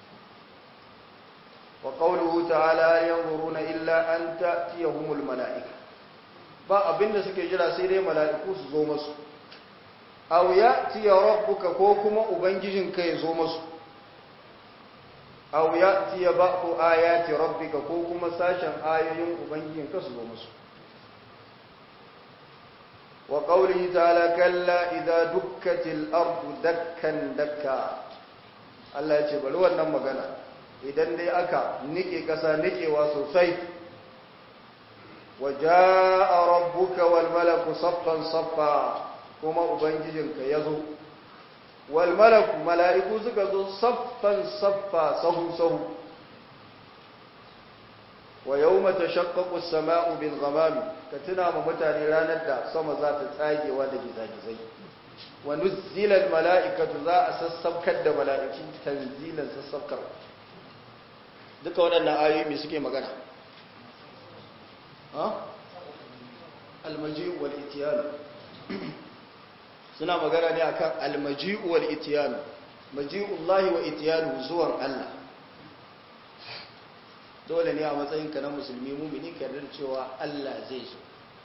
wa qawluhu ta'ala yanzuruna illa an ta'tiyahumul mala'ika ba abinda suke jira sai dai mala'iku su zo musu aw ya'ti rabbuka ko kuma ubangijinka ya zo musu aw ya'ti ba'du ayati rabbika ko kuma sashen ayoyin ubangijinka su zo musu wa qawlihi ta'ala kalla idza dukkatil ardu dakkan dakka Allah ya ce bari wannan magana idan dai aka nike kasa nikewa sosai waja'a rabbuka wal malaku saffan saffa kuma ubangijinka yazo wal malaku mala'iku suka zo saffan saffa sahu sahu wa yawma tashaqqaqu as-sama'u bil ghamam katina ma mutane ranar da sama za ta tsagewa da gizagizai wa nuzzila al mala'ikatu za a sassabkar da mala'iku tanzilan sassabkar duka waɗannan ayoyi me suke magana ha al-maji'u wal ityan suna magana ne akan al-maji'u wal ityan maji'ullahi wa ityanu zuwan Allah dole ne a matsayin ka na musulmi mu'mini ka yarda cewa Allah zai so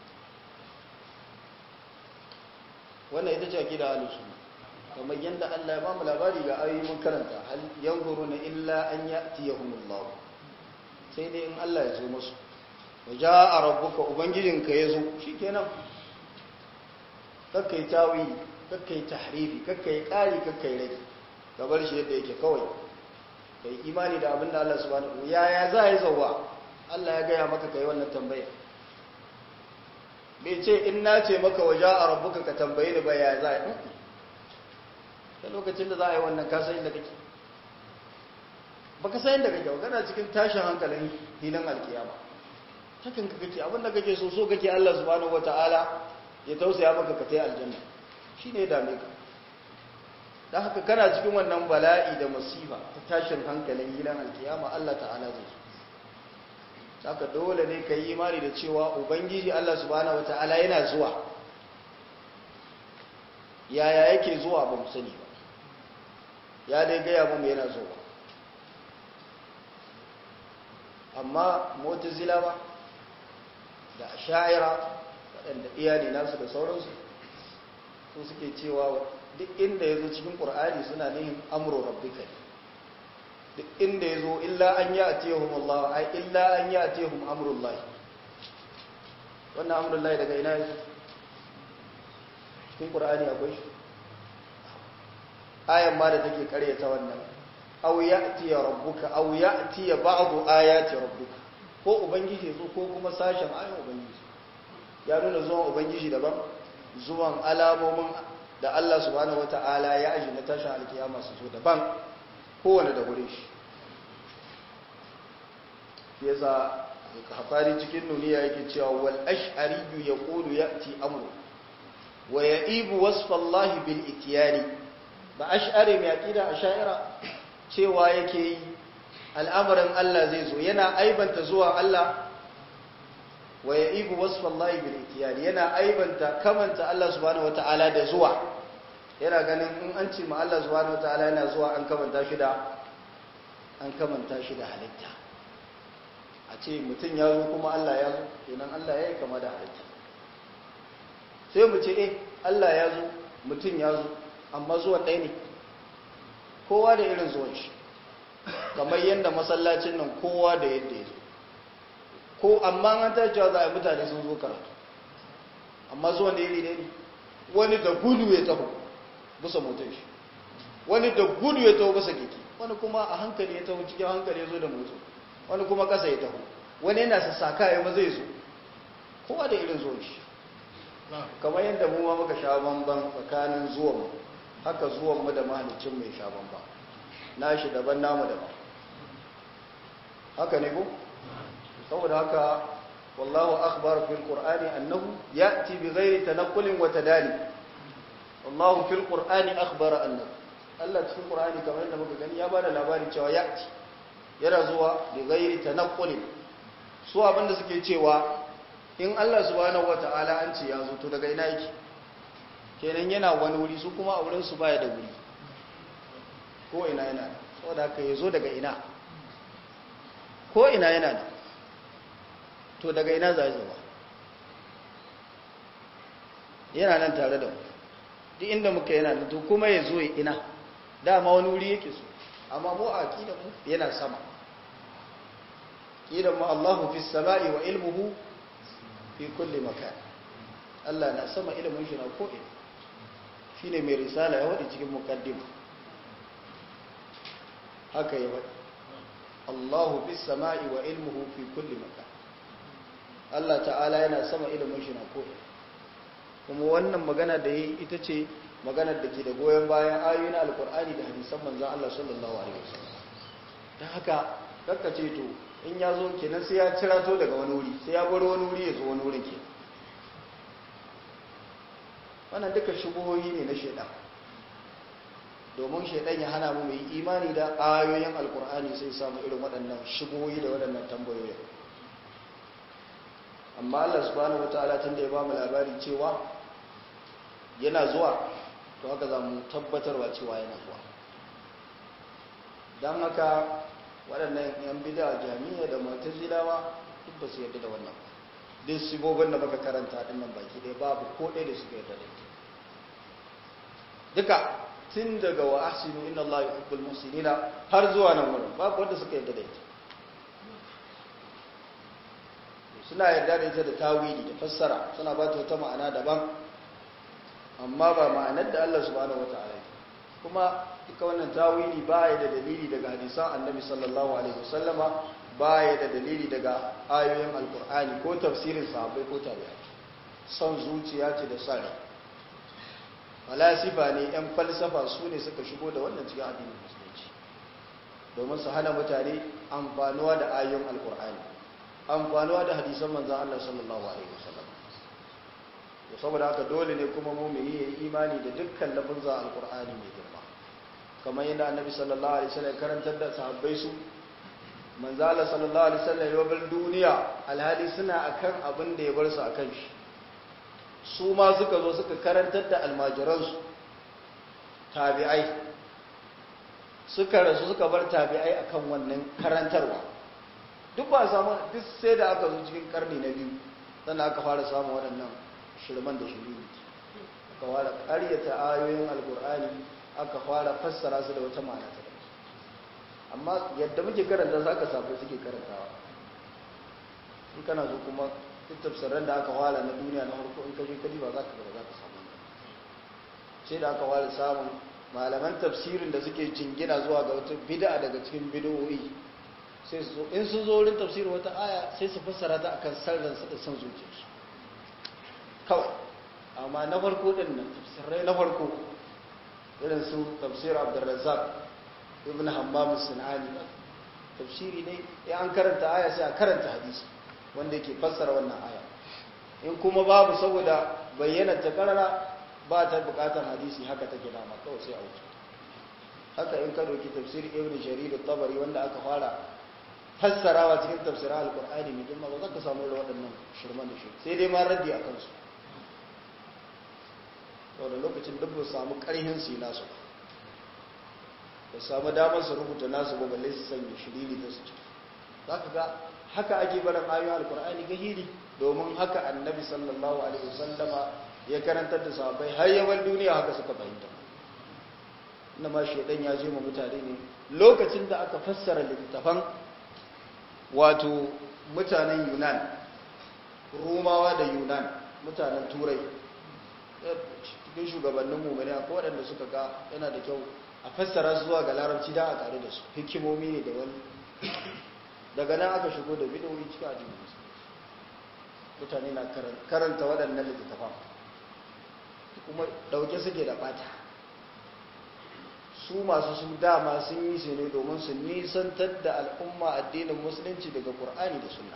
wannan ita ce akida ahlus-sunna kamar yanda Allah ya ba mu labari ga ayoyi mun karanta hal yanzuruna illa an ya'tiyahumullah sai dai in Allah ya zo musu waja'a rabbuka ubangijinka yazo shikenan kakkai tawi kakkai tahrifi kakkai kari kakkai rage ka bar shi yadda yake kawai kai imani da abinda Allah subhanahu ya ya za yi zawwa Allah ya gaya maka kai wannan tambaya bai ce in na ce maka waja'a rabbuka ka tambaye ni ba ya za yi da lokacin da za a yi wannan kasan inda kake ba ka sayin da kake ba kana cikin tashin hankalin hilin alkiyama hakan ka kake abinda kake so so kake Allah subhanahu wataala ya tausaya maka ka tai aljanna shine ya dame ka dan haka kana cikin wannan bala'i da musiba ta tashin hankalin hilin alkiyama Allah ta'ala zai so haka dole ne kai imani da cewa ubangiji Allah subhanahu wataala yana zuwa yaya yake zuwa ba mu sani ba ya dai gaya mu yana zuwa amma mu'tazilawa da asha'ira waɗanda iyali nasu da sauransu su suke cewa duk inda ya zo cikin ƙur'ani suna nihin amro rabbika duk inda ya zo illa an yi a tehun Allah ai illa an yi a tehun amurullahi wannan amurullahi daga ina ya cikin ƙur'ani akwai shi ayan ma da take karyata wannan aw ya'ti rabbuka aw ya'ti ba'du ayati rabbika ko ubangiji zo ko kuma sashen ayan ubangiji ya nuna zuwan ubangiji daban zuwan alamomin da Allah subhanahu wata'ala ya aji na tashin alkiyama su zo daban kowane da wurin shi yasa hafari cikin nuniya yake cewa wal ash'ari yaqulu ya'ti amru wa ya'ibu wasfa Allah bil ityani ba ash'ari mai aqida ash'ira cewa yake yi al'amarin Allah zai zo yana aibanta zuwa Allah wa ya'ibu wasfa Allah bil ityani yana aibanta kamanta Allah subhanahu wataala da zuwa yana ganin in an ce ma Allah subhanahu wataala yana zuwa an kamanta shi da an kamanta shi da halitta a ce mutum ya zo kuma Allah ya zo kenan Allah ya yi kama da halitta sai mu ce eh Allah ya zo mutum ya zo amma zuwa ɗaya ne kowa da irin zuwan shi kamar yadda masallacin nan kowa da yadda ya zo ko amma an ta cewa za a yi mutane sun zo karatu amma zuwan da iri ne wani da gudu ya taho bisa motar shi, wani da gudu ya taho bisa keke, wani kuma a hankali ya taho cikin hankali ya zo da motar, wani kuma kasa ya taho, wani yana sassaka ya maza ya zo, kowa da irin zuwan shi. Kamar yadda mu ma muka sha bamban tsakanin zuwan haka zuwan mu da mahalicin mai sha bamban, nashi daban namu daban, haka ne ko? saboda haka wallahu akhbar fil qur'ani annahu ya'ti bi ghairi tanaqqulin wa tadali. wallahu fil qur'ani akhbara annahu, Allah cikin qur'ani kamar yadda muka gani ya bada labari cewa ya'ti yana zuwa bi ghairi tanaqqulin. su abinda suke cewa in Allah subhanahu wata'ala an ce ya zo to daga ina yake, kenan yana wani wuri, su kuma a wurin su baya da wuri, ko ina yana, saboda haka yazo daga ina, ko ina yana da, to daga ina za zuwa, yana nan tare da mu duk inda muka yana nan, to kuma ya zo ina, dama wani wuri yake so, amma mu a aqidar mu yana sama. aqidar mu Allahu fis sama'i wa ilmuhu fi kulli makan, Allah na sama, ilimin shi na ko ina. shine mai risala ya wadi cikin muqaddima haka ya wadi, Allahu fis sama'i wa ilmuhu fi kulli makan, Allah ta'ala yana sama, ilimin shi na ko'ina. Kuma wannan magana da yi ita ce maganar da ke da goyon bayan ayoyin alkur'ani da hadisan manzan Allah sallallahu alaihi wasallam. don haka kakkace to in ya zo kenan sai ya cirato daga wani wuri, sai ya bar wani wuri ya zo wani wurin ke. Wannan duka shubuhohi ne na shaidan, domin shaidan ya hana mu mai imani da ayoyin alkur'ani, sai samu irin waɗannan shubuhohi da waɗannan tambayoyi. Amma Allah subhanahu wataala tun da ya ba mu labari cewa yana zuwa, to haka za mu tabbatarwa cewa yana zuwa. Don haka waɗannan yan bid'a jami'a da mu'tazilawa duk ba su yarda da wannan, duk sibobin da muka karanta din nan baki ɗaya babu ko ɗaya da suka yarda da ita. Duka tun daga wa ahsinu inna Allah yuhibbul muhsinina har zuwa nan wurin babu wanda suka yarda da ita. Suna yarda da ita da tawili da fassara, suna ba ta wata ma'ana daban, amma ba ma'anar da Allah subhanahu wata'ala ya. Kuma duka wannan tawili ba ya da dalili daga hadisan annabi sallallahu alaihi wasallama, ba ya da dalili daga ayoyin alkur'ani ko tafsirin sahabbai ko tabi'ai. Son zuciya ce da sani. Falasifa ne, yan falsafa su ne suka shigo da wannan cikin addinin musulunci, domin su hana mutane amfanuwa da ayoyin alkur'ani, amfanuwa da hadisan manzan Allah sallallahu alaihi wasallam. To saboda haka dole ne kuma mu'mini ya yi imani da dukkan lafazan alqur'ani mai girma, kamar yadda annabi sallallahu alaihi wasallam karantar da sahabbai su. Manzan Allah sallallahu alaihi wasallam ya bar duniya alhali suna akan abin da ya bar su akan shi, su ma suka zo suka karantar da almajiransu tabi'ai, suka rasu suka bar tabi'ai akan wannan karantarwa. Duk ba samu, duk sai da aka zo cikin karni na biyu sannan aka fara samun waɗannan shirman da shiriri, aka fara ƙaryata ayoyin alkur'ani, aka fara fassara su da wata ma'ana ta daban. Amma yadda muke karanta za ka sabai suke karantawa. In kana so kuma duk tafsiran da aka fara na duniya na farko, in ka je kadi ba za ka za ka samu. Sai da aka fara samun malaman tafsirin da suke jingina zuwa ga wata bid'a daga cikin bid'o'i, sai su in sun zo wurin tafsirin wata aya sai su fassara ta akan sarran su da san zuciyarsu kawai. Amma na farko din nan tafsirai na farko irin su tafsir Abdurrazzaq ibn Hammam as-Sanani, tafsiri ne ya an karanta aya sai a karanta hadisi wanda yake fassara wannan aya. In kuma babu, saboda bayyana ta karara ba ta bukatar hadisi, haka take dama kawai sai a wuce. Haka in ka dauki tafsir Ibn Jarir at-Tabari wanda aka fara fassarawa cikin tafsirin alkur'ani mai girma, ba za ka samu da waɗannan shirman da shi, sai dai ma raddi a kansu. Saboda lokacin duk ba samu ƙarhin su yi nasu, ba samu damar su rubuta nasu ba, balle su sanya shiriri da su ciki. Za ka ga haka ake barin ayoyin alkur'ani ga hili, domin haka annabi sallallahu alaihi wasallama ya karantar da sahabbai har yawan duniya, haka suka fahimta. Inna ma shaidan ya je ma mutane ne lokacin da aka fassara littafan wato mutanen Yunan, Rumawa da Yunan, mutanen Turai, cikin shugabannin mummuni akwai waɗanda suka ga yana da kyau a fassara su zuwa ga larabci da a tare da su hikimomi ne da wani daga nan aka shigo da bidowi cikin addinin musulunci mutane na karanta waɗannan littattafan kuma ɗauke suke da ɓata su masu su dama sun yi su ne domin su nisantar da al'umma addinin musulunci daga ƙur'ani da sunna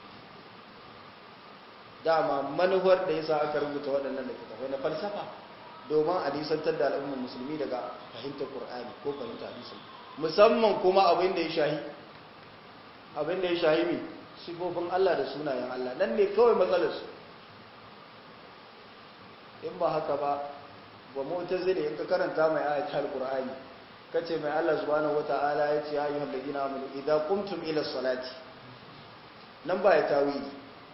dama manufar da yasa aka rubuta waɗannan littattafai na falsafa domin a nisantar da al'ummar musulmi daga fahimtar ƙur'ani ko fahimtar hadisi musamman kuma abin da ya shahi abin da ya shahi mai sifofin Allah da sunayen Allah nan ne kawai matsalarsu in ba haka ba ba mu'tazili in ka karanta mai ayatul qur'ani kace mai Allah subhanahu wata'ala ya ce ayyuhal ladina amanu idza qumtum ila salati nan ba ya tawili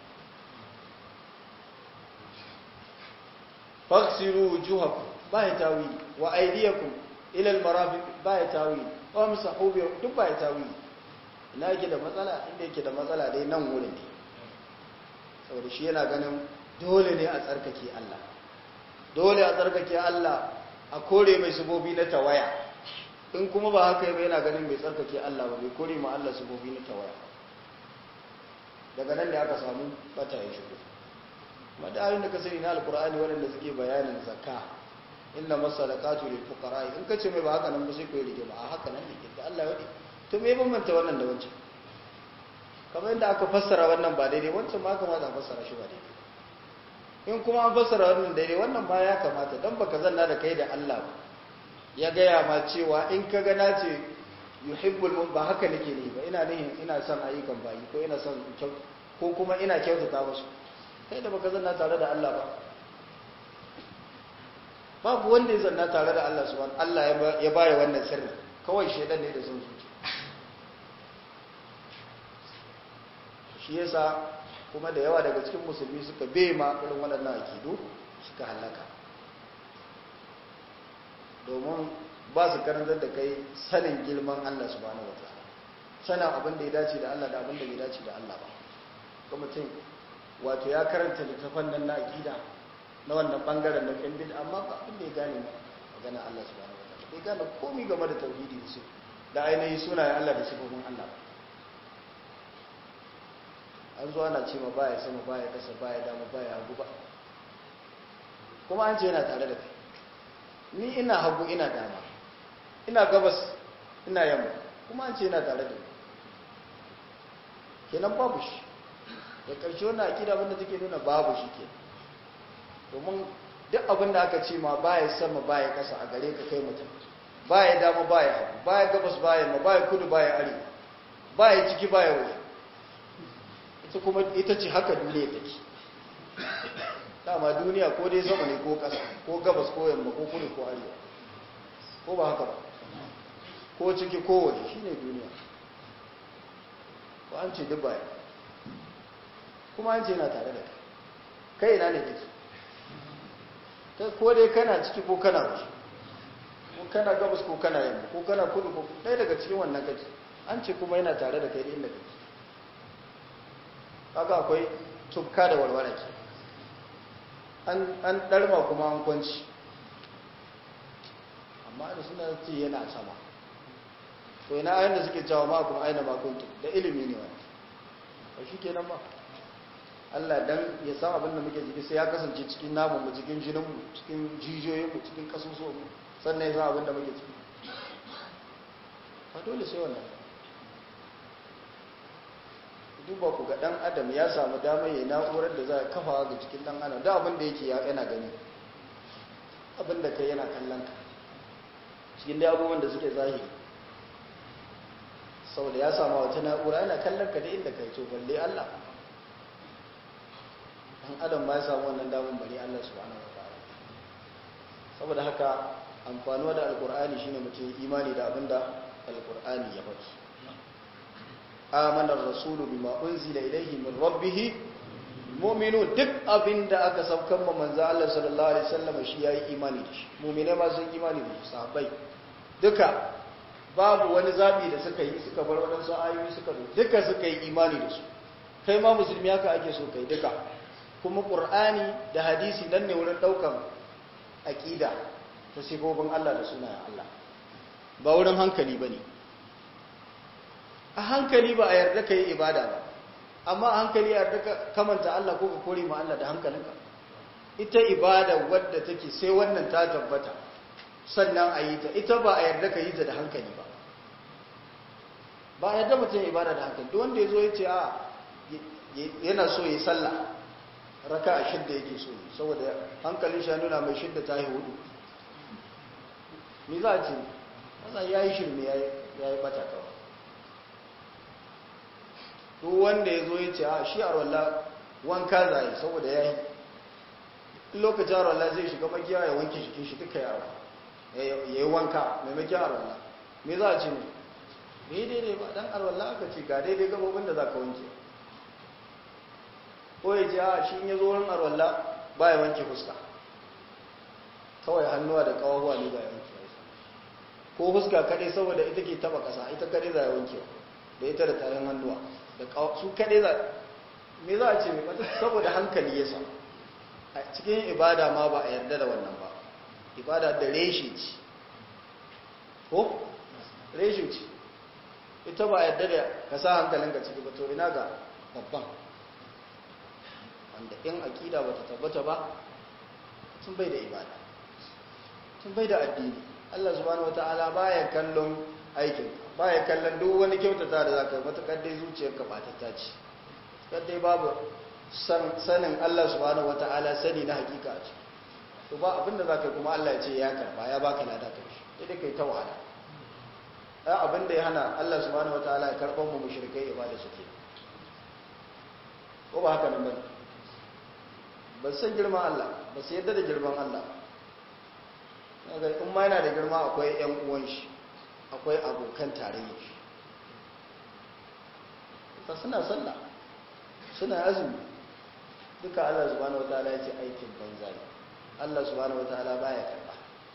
faghsilu wujuhakum ba ya tawili wa aydiyakum ila almarafiq ba ya tawili wa amsahu bi duk ba ya tawili ina yake da matsala inda yake da matsala dai nan wurin ne saboda shi yana ganin dole ne a tsarkake Allah dole a tsarkake Allah a kore mai subobi na tawaya in kuma ba haka ba yana ganin mai tsarkake Allah ba bai kore ma Allah subobi na tawaya daga nan da aka samu bata ya shigo madayin da ka sani na alkur'ani waɗanda suke bayanin zakka inna masadaqatu lil fuqara in ka ce mai ba haka nan ba sai ku yi rigima a haka nan ne da Allah ya wadi to me bambanta wannan da wancan kamar yadda aka fassara wannan ba daidai wancan ma kamata a fassara shi ba daidai in kuma an fassara wannan daidai wannan ba ya kamata dan baka zanna da kai da Allah ba ya gaya ma cewa in ka ga nace yuhibbul mun ba haka nake ne ba ina nihin ina son ayyukan bayi ko ina son kyau ko kuma ina kyautata musu kai da baka zanna tare da Allah ba babu wanda ya zanna tare da Allah subhanahu Allah ya baya wannan sirri kawai shedan ne da son zuciya shi yasa kuma da yawa daga cikin musulmi suka bema irin waɗannan akidu suka halaka domin ba su karantar da kai sanin girman Allah subhanahu wataala sanin abin da ya dace da Allah da abin da bai dace da Allah ba kuma mutum wato ya karanta littafan nan na akida na wannan bangaren na kan bid amma ba abin da ya gane magana Allah subhanahu wataala bai gane komai game da tauhidi su da ainihin sunayen Allah da sifofin Allah ba an zo ana ce ma baya sama baya kasa baya dama baya hagu ba kuma an ce yana tare da kai ni ina hagu ina dama ina gabas ina yamma kuma an ce yana tare da kai kenan babu shi da ƙarshe wannan akida abinda take nuna babu shi ke domin duk abinda aka ce ma baya sama baya kasa a gare ka kai mutum baya dama baya hagu baya gabas baya yamma baya kudu baya arewa baya ciki baya waje ita kuma ita ce haka duniya take dama duniya ko dai sama ne ko ƙasa ko gabas ko yamma ko kudu ko arewa ko ba haka ba ko ciki ko waje shine duniya ko an ce duk baya kuma an ce yana tare da kai kai ina ne kake kai ko dai kana ciki ko kana waje ko kana gabas ko kana yamma ko kana kudu ko ɗaya daga cikin wannan kake an ce kuma yana tare da kai da inda kake kaga akwai tukka da walwala ke an ɗarma kuma an kwanci amma da suna ce yana sama to ina ayin da suke jawo ma kuma aina makuntu da ilimi ne wani ba shi kenan ba Allah dan ya san abin da muke jiki sai ya kasance cikin namunmu cikin jininmu cikin jijiyoyinmu cikin kasusuwanmu sannan ya san abin da muke ciki ba dole sai wannan duba ku ga dan adam ya samu damar yayin na'urar da za a kafa ga cikin dan adam da abin da yake yana gani abin da kai yana kallon ka cikin da abubuwan da suke zahiri saboda ya samu wata na'ura yana kallon ka da inda kai to balle Allah dan adam ma ya samu wannan damar bari Allah subhanahu wataala saboda haka amfanuwa da alqur'ani shine mutum imani da abinda alqur'ani ya faɗi amana ar-rasulu bima unzila ilayhi min rabbih mu'minun duk abinda aka saukan ma manzo Allah sallallahu alaihi wasallam shi yayi imani da shi mu'mine ma sun imani da shi sahabbai duka babu wani zabi da suka yi suka bar wadansu ayoyi suka zo duka suka yi imani da su kai ma musulmi haka ake so kai duka kuma qur'ani da hadisi nan ne wurin daukan aqida ta sifofin Allah da sunayen Allah ba wurin hankali bane a hankali ba a yarda kai ibada ba amma a hankali a yarda ka kamanta Allah ko ka kore ma Allah da hankalinka ita ibada wadda take sai wannan ta tabbata sannan a yi ta ita ba a yarda ka yi ta da hankali ba ba a yarda mutum ibada da hankali duk wanda ya zo ya ce a yana so ya yi sallah raka a shidda yake so saboda hankalin shi nuna mai shidda ta yi hudu me za a ce maza ya yi shirme ya yi bata kawai duk wanda ya zo ya ce a shi a rolla wanka zai saboda ya yi lokacin a rolla zai shiga makiya ya wanke shikin shi duka yawa ya yi wanka mai makiya a rolla me za a ce ne me daidai ba dan a rolla aka ce ga daidai gabobin da za ka wanke ko ya ce a shi in ya zo wurin arwalla ba ya wanke fuska kawai hannuwa da kawahuwa ne ba ya wanke ko fuska kadai saboda ita ke taba kasa ita kadai za ya wanke da ita da tarin hannuwa da su kadai za me za a ce mai mata saboda hankali ya sa a cikin ibada ma ba a yarda da wannan ba ibada da reshe ce ko reshe ce ita ba a yarda da ka sa hankalinka ciki ba to ina ga babban wanda in aƙida ba ta tabbata ba sun bai da ibada sun bai da addini Allah subhanahu wata'ala baya kallon aikin baya kallon duk wani kyautata da zaka yi matakar dai zuciyarka batata ce kadai babu sanin Allah subhanahu wata'ala sani na hakika ce to ba abinda zaka yi kuma Allah ya ce ya karba ya baka lada kai sai dai kai ta wahala ai abinda ya hana Allah subhanahu wata'ala ya karban mu mushrikai ibada suke ko ba haka nan bane ba san girman Allah ba su yadda da girman Allah in ma yana da girma akwai ‘yan uwan shi akwai abokan tarayya shi ta suna sallah suna azumi duka Allah subhanahu wataala ya ce aikin banza ne Allah subhanahu wataala baya karba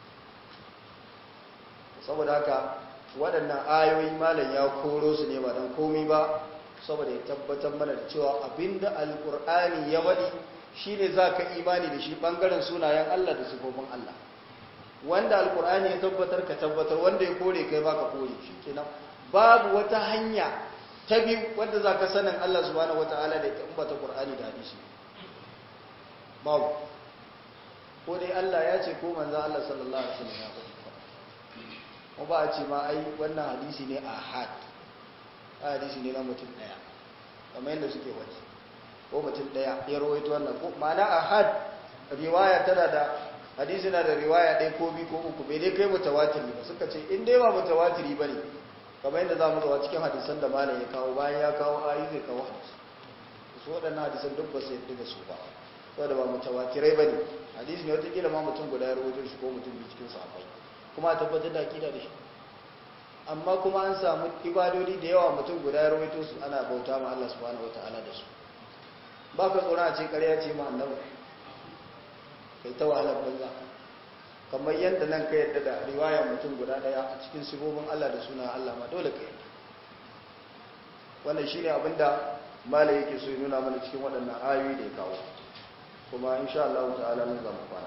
saboda haka waɗannan ayoyi malam ya koro su ne ba don komi ba saboda ya tabbatar mana da cewa abinda alkur'ani ya waɗi shi ne za ka imani da shi ɓangaren sunayen Allah da sifofin Allah wanda alkur'ani ya tabbatar ka tabbatar wanda ya kore kai ba ka kore shi kenan babu wata hanya ta biyu wadda za ka sanin Allah subhanahu wata'ala da ya tabbata Qur'ani da hadisi babu ko dai Allah ya ce ko manzo Allah sallallahu alaihi wasallam ya faɗi ko ba a ce ma ai wannan hadisi ne ahad hadisi ne na mutum daya kamar yadda suke wani ko mutum daya ya rawaito wannan ko ma'ana ahad riwaya tana da hadisi na da riwaya ɗaya ko biyu ko uku bai dai kai mutawatiri ba suka ce in dai ba mutawatiri bane kamar yadda zamu ga cikin hadisan da malam ya kawo bayan ya kawo ayi zai kawo hadisi su waɗannan hadisan duk ba su yadda da su ba saboda ba mutawatirai bane hadisi ne wata kila ma mutum guda ya rawaito shi ko mutum biyu cikin sahabbai kuma a tabbatar da akida da shi amma kuma an samu ibadodi da yawa mutum guda ya rawaito su ana bauta ma Allah subhanahu wataala da su ba ka tsoron a ce ƙarya ce ma annabi kai ta wahalar banza kamar yadda nan ka yadda da riwayar mutum guda ɗaya a cikin sifofin Allah da suna Allah ma dole ka yadda wannan shine abinda malai yake so ya nuna mana cikin waɗannan ayoyi da ya kawo kuma insha Allah ta'ala mun zama kwana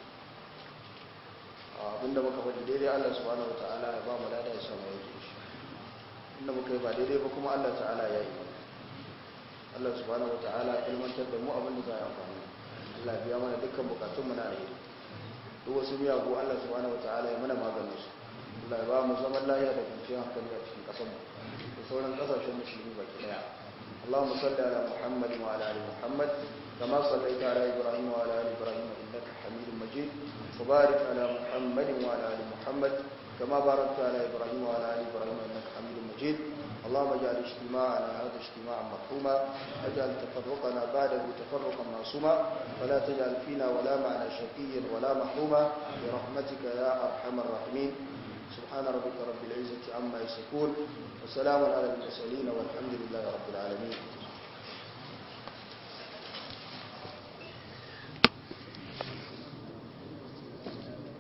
abinda muka faɗi daidai Allah subhanahu wataala ya ba mu lada ya samu yake shi inda muka yi ba daidai ba kuma Allah ta'ala ya yi mana Allah subhanahu wataala ya ilmantar da mu abinda za a amfani Allah ya biya mana dukkan bukatun mu na alheri duk wasu miyagu Allah subhanahu wataala ya mana maganin su Allah ya ba mu zaman lafiya da kwanciyar hankali a cikin ƙasar mu da sauran ƙasashen musulmi baki daya اللهم صل على محمد وعلى ال محمد كما صليت على ابراهيم وعلى ال ابراهيم انك حميد مجيد وبارك على محمد وعلى ال محمد كما باركت على ابراهيم وعلى ال ابراهيم انك حميد مجيد اللهم اجعل اجتماعنا هذا اجتماعا مرحوما واجعل تفرقنا بعده تفرقا معصوما ولا تجعل فينا ولا معنا شقيا ولا محروما برحمتك يا ارحم الراحمين سبحان ربك رب العزة عما يصفون وسلام على المرسلين والحمد لله رب العالمين